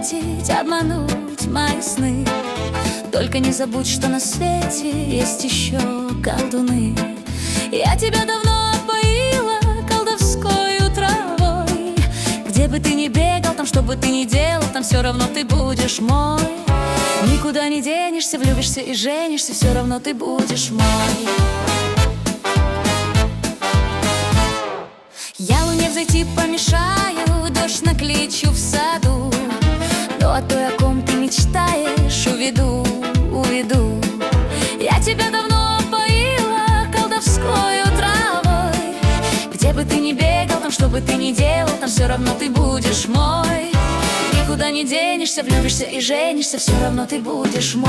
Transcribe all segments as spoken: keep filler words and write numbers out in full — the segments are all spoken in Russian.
похитить, обмануть мои сны. Только не забудь, что на свете есть еще колдуны. Я тебя давно опоила колдовскою травой. Где бы ты ни бегал, там что бы ты ни делал, там все равно ты будешь мой. Никуда не денешься, влюбишься и женишься, все равно ты будешь мой. Я луне взойти помешаю, дождь накличу в саду, но о той, о ком ты мечтаешь, уведу, уведу. Я тебя давно опоила колдовскою травой. Где бы ты ни бегал, там что бы ты ни делал, там все равно ты будешь мой. Никуда не денешься, влюбишься и женишься, все равно ты будешь мой.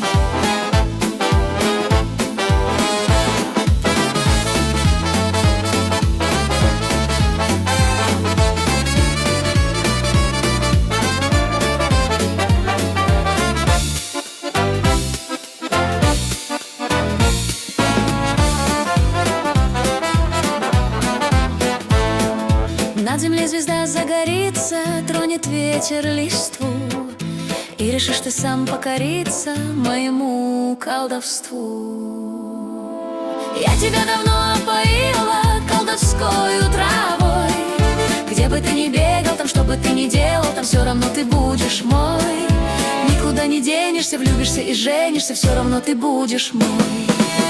Над землей звезда загорится, тронет ветер листву, и решишь ты сам покориться моему колдовству. Я тебя давно опоила колдовскою травой. Где бы ты ни бегал, там что бы ты ни делал, там все равно ты будешь мой. Никуда не денешься, влюбишься и женишься, все равно ты будешь мой.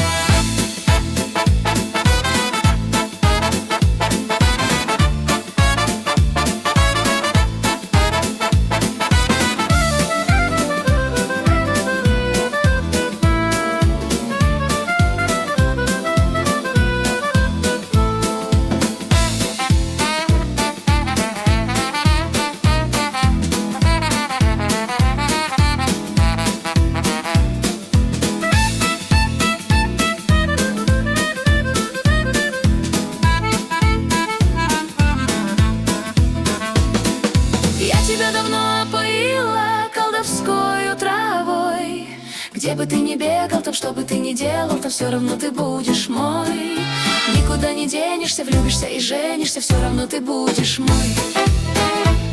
Тебя давно опоила колдовскою травой. Где бы ты ни бегал, там что бы ты ни делал, там все равно ты будешь мой. Никуда не денешься, влюбишься и женишься, все равно ты будешь мой.